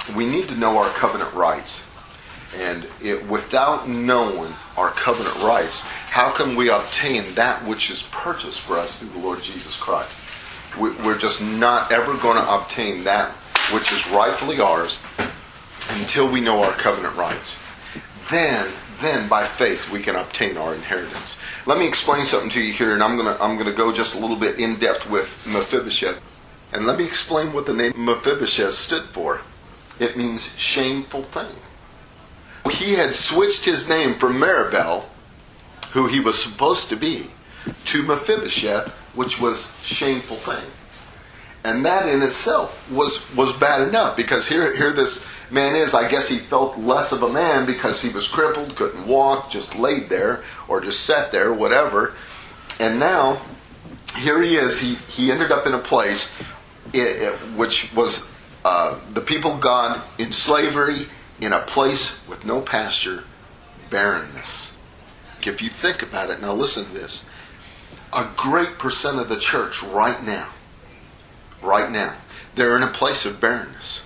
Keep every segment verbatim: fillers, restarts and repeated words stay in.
we need to know our covenant rights. And it, without knowing our covenant rights, how can we obtain that which is purchased for us through the Lord Jesus Christ? We, we're just not ever going to obtain that which is rightfully ours until we know our covenant rights. Then, then by faith we can obtain our inheritance. Let me explain something to you here, and I'm going to I'm going to go just a little bit in depth with Mephibosheth. And let me explain what the name Mephibosheth stood for. It means shameful thing. He had switched his name from Maribel, who he was supposed to be, to Mephibosheth, which was shameful thing. And that in itself was, was bad enough, because here, here this man is, I guess he felt less of a man because he was crippled, couldn't walk, just laid there, or just sat there, whatever. And now, here he is, he, he ended up in a place it, it, which was uh, the people of God in slavery, in a place with no pasture, barrenness. If you think about it, now listen to this. A great percent of the church right now, right now, they're in a place of barrenness.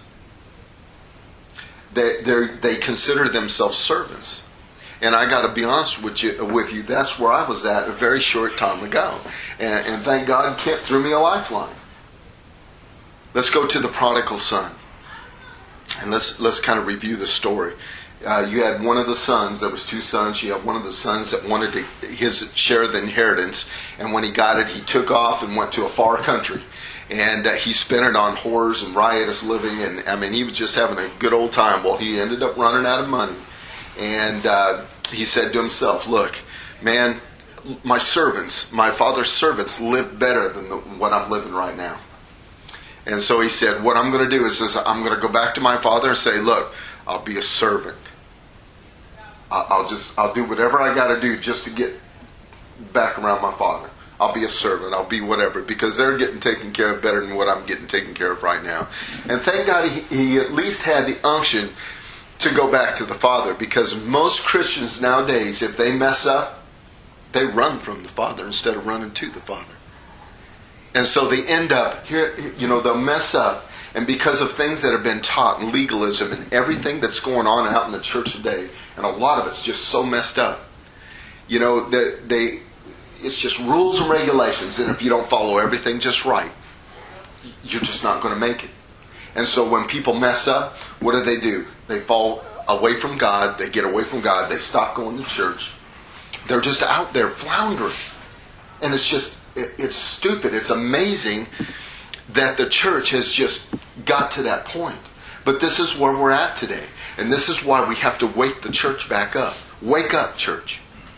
They they consider themselves servants. And I got to be honest with you, with you, that's where I was at a very short time ago. And, and thank God Kent threw me a lifeline. Let's go to the prodigal son. And let's let's kind of review the story. Uh, you had one of the sons. There was two sons. You had one of the sons that wanted to, his share of the inheritance. And when he got it, he took off and went to a far country. And uh, he spent it on whores and riotous living. And I mean, he was just having a good old time. Well, he ended up running out of money. And uh, he said to himself, look, man, my servants, my father's servants live better than the, what I'm living right now. And so he said, what I'm going to do is, is I'm going to go back to my father and say, look, I'll be a servant. I'll just, I'll do whatever I got to do just to get back around my father. I'll be a servant. I'll be whatever, because they're getting taken care of better than what I'm getting taken care of right now. And thank God he, he at least had the unction to go back to the father, because most Christians nowadays, if they mess up, they run from the father instead of running to the father. And so they end up, here, you know, they'll mess up. And because of things that have been taught in legalism and everything that's going on out in the church today, and a lot of it's just so messed up. You know, they, they it's just rules and regulations. And if you don't follow everything just right, you're just not going to make it. And so when people mess up, what do they do? They fall away from God. They get away from God. They stop going to church. They're just out there floundering. And it's just, it's stupid. It's amazing that the church has just got to that point. But this is where we're at today. And this is why we have to wake the church back up. Wake up, church.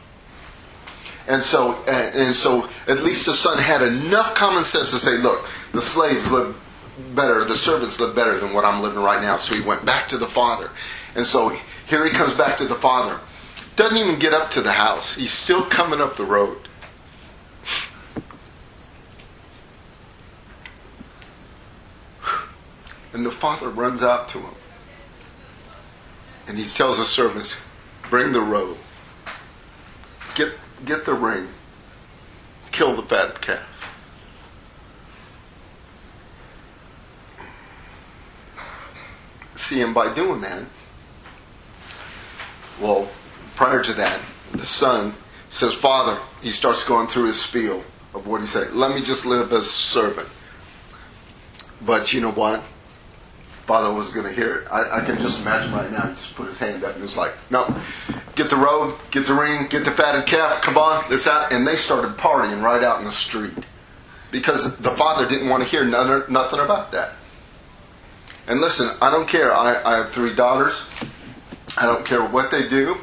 And so, and so at least the son had enough common sense to say, look, the slaves live better, the servants live better than what I'm living right now. So he went back to the father. And so here he comes back to the father. Doesn't even get up to the house. He's still coming up the road. And the father runs out to him. And he tells the servants, bring the robe. Get, get the ring. Kill the fatted calf. See, and by doing that, well, prior to that, the son says, Father, he starts going through his spiel of what he said. Let me just live as a servant. But you know what? Father was going to hear it. I, I can just imagine right now. He just put his hand up and was like, no, get the robe, get the ring, get the fatted calf, come on, let's out. And they started partying right out in the street. Because the father didn't want to hear none, nothing about that. And listen, I don't care. I, I have three daughters. I don't care what they do.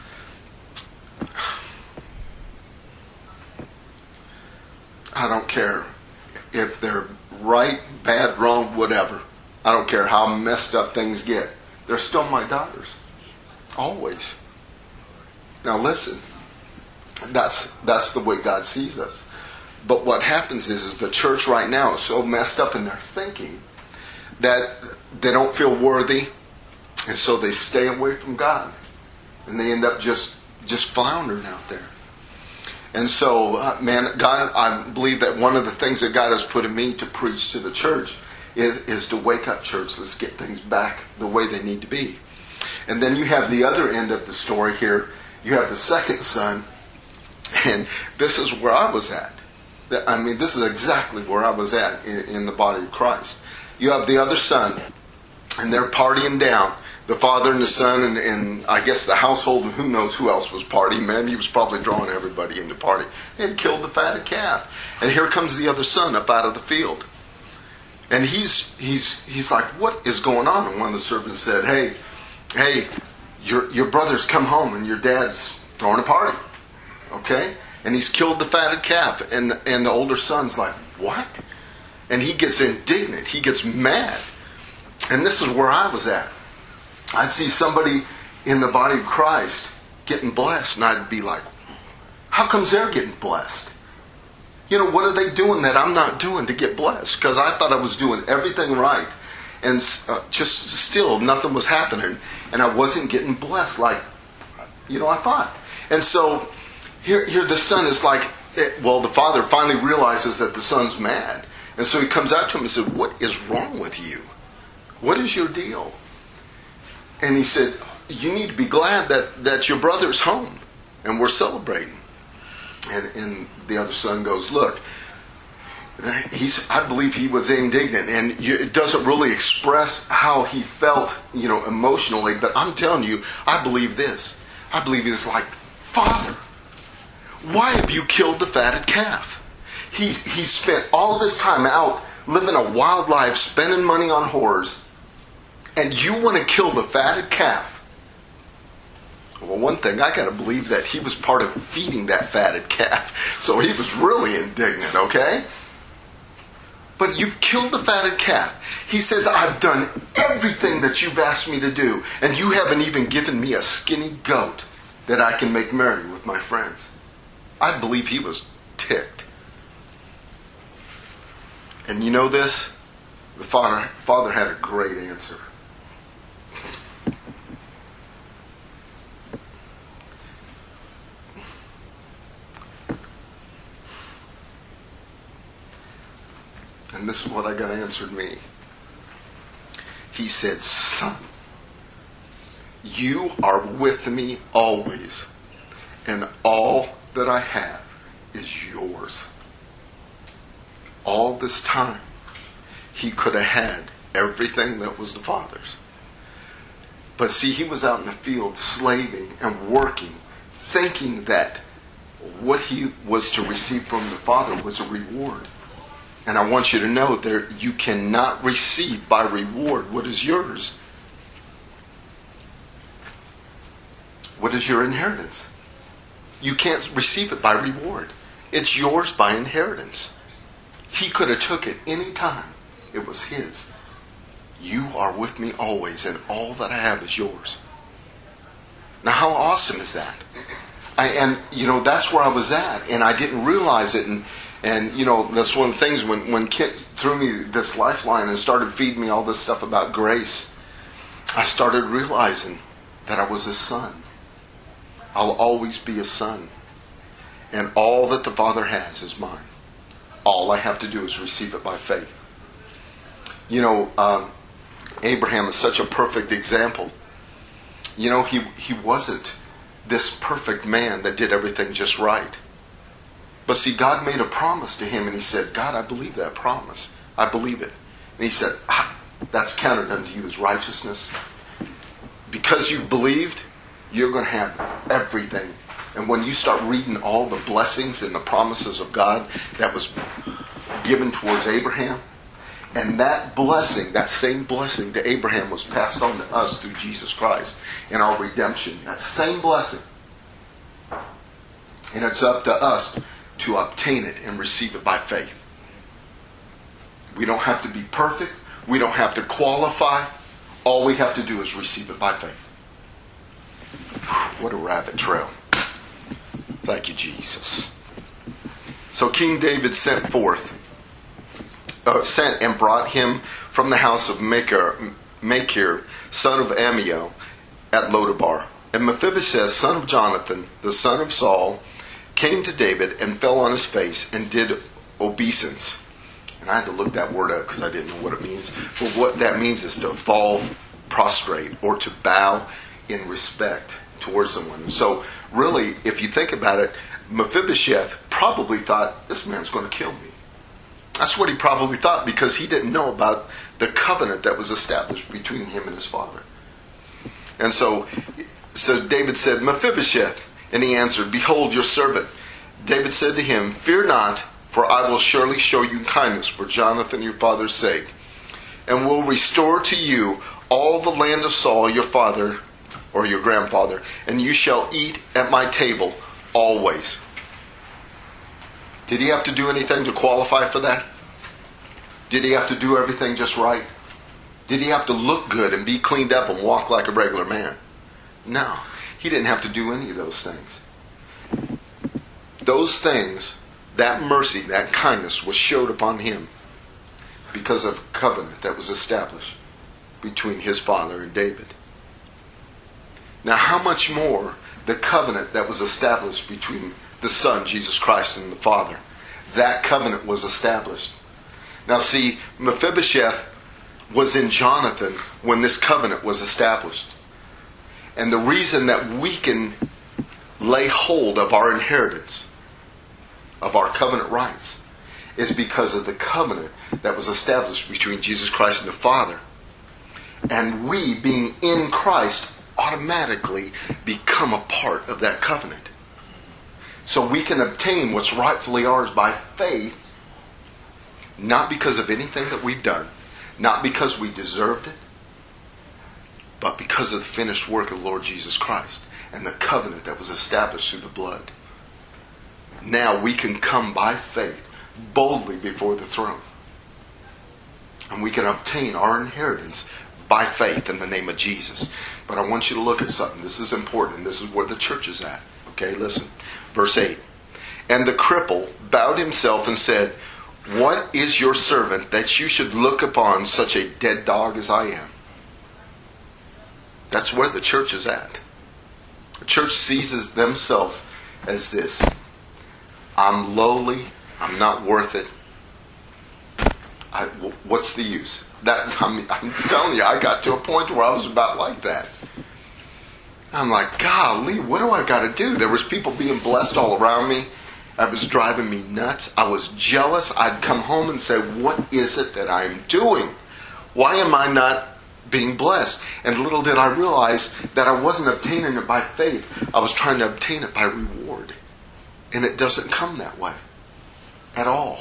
I don't care if they're right, bad, wrong, whatever. I don't care how messed up things get. They're still my daughters. Always. Now listen. That's that's the way God sees us. But what happens is, is the church right now is so messed up in their thinking that they don't feel worthy. And so they stay away from God. And they end up just, just floundering out there. And so, uh, man, God, I believe that one of the things that God has put in me to preach to the church is, is to wake up, church. Let's get things back the way they need to be. And then you have the other end of the story here. You have the second son, and this is where I was at. I mean, this is exactly where I was at in, in the body of Christ. You have the other son, and they're partying down. The father and the son, and, and I guess the household, and who knows who else was partying. Man, he was probably drawing everybody into party. They had killed the fatted calf. And here comes the other son up out of the field. And he's he's he's like, what is going on? And one of the servants said, hey, hey, your your brother's come home and your dad's throwing a party. Okay? And he's killed the fatted calf. And, and the older son's like, what? And he gets indignant. He gets mad. And this is where I was at. I'd see somebody in the body of Christ getting blessed, and I'd be like, how comes they're getting blessed? You know, what are they doing that I'm not doing to get blessed? Because I thought I was doing everything right, and uh, just still nothing was happening, and I wasn't getting blessed like, you know, I thought. And so here, here the son is like, well, the father finally realizes that the son's mad. And so he comes out to him and said, what is wrong with you? What is your deal? And he said, you need to be glad that, that your brother's home and we're celebrating. And, and the other son goes, look, he's, I believe he was indignant, and you, it doesn't really express how he felt, you know, emotionally, but I'm telling you, I believe this. I believe he's like, Father, why have you killed the fatted calf? He's, he's spent all of his time out living a wild life, spending money on whores, and you want to kill the fatted calf. Well, one thing, I got to believe that he was part of feeding that fatted calf. So he was really indignant, okay? But you've killed the fatted calf. He says, I've done everything that you've asked me to do, and you haven't even given me a skinny goat that I can make merry with my friends. I believe he was ticked. And you know this? The father, father had a great answer. And this is what I got answered me. He said, son, you are with me always, and all that I have is yours. All this time, he could have had everything that was the Father's. But see, he was out in the field slaving and working, thinking that what he was to receive from the Father was a reward. And I want you to know that you cannot receive by reward what is yours. What is your inheritance? You can't receive it by reward. It's yours by inheritance. He could have took it any time. It was his. You are with me always, and all that I have is yours. Now, how awesome is that? I, and, you know, that's where I was at, and I didn't realize it. And, and you know, that's one of the things when, when Kent threw me this lifeline and started feeding me all this stuff about grace, I started realizing that I was a son. I'll always be a son. And all that the Father has is mine. All I have to do is receive it by faith. You know, um, Abraham is such a perfect example. You know, he, he wasn't this perfect man that did everything just right. But see, God made a promise to him, and he said, God, I believe that promise. I believe it. And he said, ah, that's counted unto you as righteousness. Because you believed, you're going to have everything. And when you start reading all the blessings and the promises of God that was given towards Abraham, and that blessing, that same blessing to Abraham was passed on to us through Jesus Christ in our redemption. That same blessing. And it's up to us to obtain it and receive it by faith. We don't have to be perfect. We don't have to qualify. All we have to do is receive it by faith. What a rabbit trail. Thank you, Jesus. So King David sent forth, uh, sent and brought him from the house of Machir, Machir, son of Ammiel, at Lodabar. And Mephibosheth, son of Jonathan, the son of Saul, came to David and fell on his face and did obeisance. And I had to look that word up because I didn't know what it means. But what that means is to fall prostrate or to bow in respect towards someone. So really, if you think about it, Mephibosheth probably thought, this man's going to kill me. That's what he probably thought, because he didn't know about the covenant that was established between him and his father. And so, so David said, Mephibosheth. And he answered, behold your servant. David said to him, fear not, for I will surely show you kindness for Jonathan your father's sake, and will restore to you all the land of Saul your father, or your grandfather, and you shall eat at my table always. Did he have to do anything to qualify for that? Did he have to do everything just right? Did he have to look good and be cleaned up and walk like a regular man? No, he didn't have to do any of those things. Those things, that mercy, that kindness was showed upon him because of a covenant that was established between his father and David. Now, how much more the covenant that was established between the Son, Jesus Christ, and the Father. That covenant was established. Now see, Mephibosheth was in Jonathan when this covenant was established. And the reason that we can lay hold of our inheritance, of our covenant rights, is because of the covenant that was established between Jesus Christ and the Father. And we, being in Christ, automatically become a part of that covenant. So we can obtain what's rightfully ours by faith, not because of anything that we've done, not because we deserved it, but because of the finished work of the Lord Jesus Christ and the covenant that was established through the blood. Now we can come by faith boldly before the throne. And we can obtain our inheritance by faith in the name of Jesus. But I want you to look at something. This is important. This is where the church is at. Okay, listen. Verse eight. And the cripple bowed himself and said, what is your servant that you should look upon such a dead dog as I am? That's where the church is at. The church sees themselves as this. I'm lowly. I'm not worth it. I, what's the use? That I'm, I'm telling you, I got to a point where I was about like that. I'm like, golly, what do I got to do? There was people being blessed all around me. It was driving me nuts. I was jealous. I'd come home and say, what is it that I'm doing? Why am I not being blessed? And little did I realize that I wasn't obtaining it by faith. I was trying to obtain it by reward. And it doesn't come that way at all.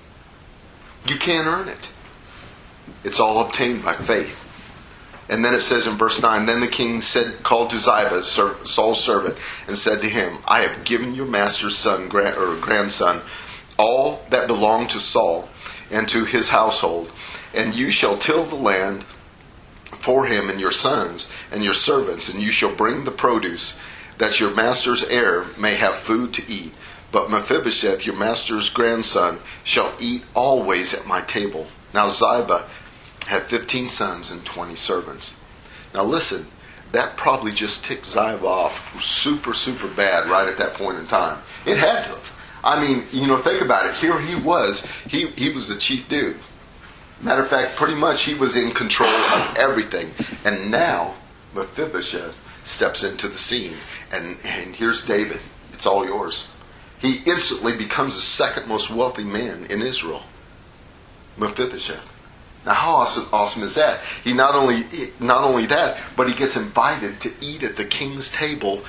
You can't earn it. It's all obtained by faith. And then it says in verse nine, then the king said, called to Ziba, Saul's servant, and said to him, I have given your master's son grand, or grandson all that belonged to Saul and to his household, and you shall till the land for him and your sons and your servants, and you shall bring the produce, that your master's heir may have food to eat. But Mephibosheth, your master's grandson, shall eat always at my table. Now Ziba had fifteen sons and twenty servants. Now listen, that probably just ticked Ziba off super, super bad right at that point in time. It had to have. I mean, you know, think about it. Here he was. He, he was the chief dude. Matter of fact, pretty much he was in control of everything. And now Mephibosheth steps into the scene. And, and here's David. It's all yours. He instantly becomes the second most wealthy man in Israel. Mephibosheth. Now, how awesome, awesome is that? He not only not only that, but he gets invited to eat at the king's table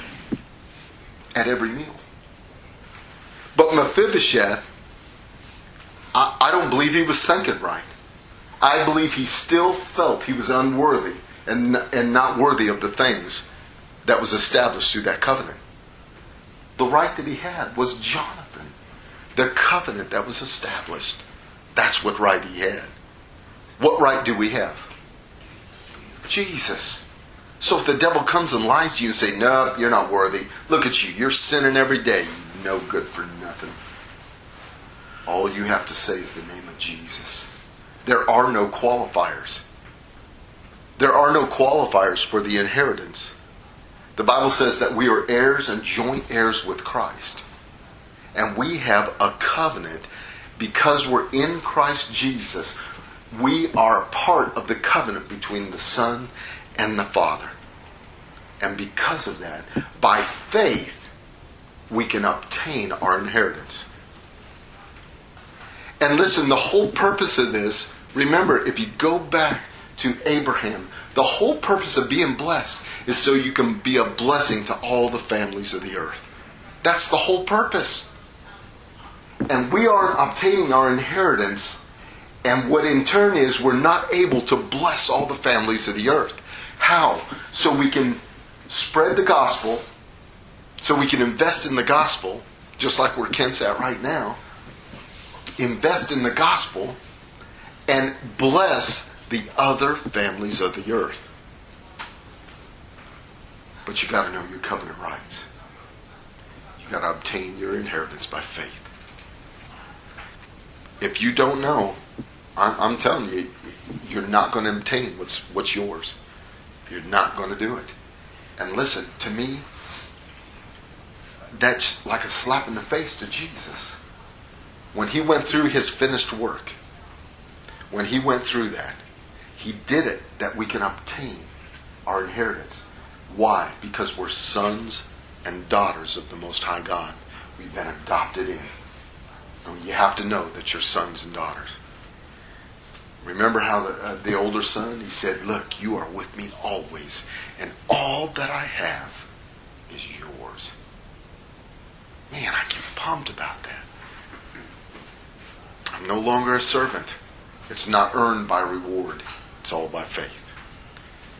at every meal. But Mephibosheth, I, I don't believe he was thinking right. I believe he still felt he was unworthy and and not worthy of the things that was established through that covenant. The right that he had was Jonathan, the covenant that was established. That's what right he had. What right do we have? Jesus. So if the devil comes and lies to you and say, no, you're not worthy. Look at you. You're sinning every day. No good for nothing. All you have to say is the name of Jesus. There are no qualifiers. There are no qualifiers for the inheritance. The Bible says that we are heirs and joint heirs with Christ. And we have a covenant because we're in Christ Jesus, we are part of the covenant between the Son and the Father. And because of that, by faith, we can obtain our inheritance. And listen, the whole purpose of this, remember, if you go back to Abraham, the whole purpose of being blessed is so you can be a blessing to all the families of the earth. That's the whole purpose. And we aren't obtaining our inheritance, and what in turn is we're not able to bless all the families of the earth. How? So we can spread the gospel, so we can invest in the gospel, just like where Kent's at right now. Invest in the gospel and bless the other families of the earth. But you got to know your covenant rights. You got to obtain your inheritance by faith. If you don't know, I'm, I'm telling you, you're not going to obtain what's what's yours. You're not going to do it. And listen, to me, that's like a slap in the face to Jesus. When he went through his finished work, when he went through that, he did it that we can obtain our inheritance. Why? Because we're sons and daughters of the Most High God. We've been adopted in. And you have to know that you're sons and daughters. Remember how the, uh, the older son, he said, look, you are with me always, and all that I have is yours. Man, I get pumped about that. I'm no longer a servant. It's not earned by reward. It's all by faith.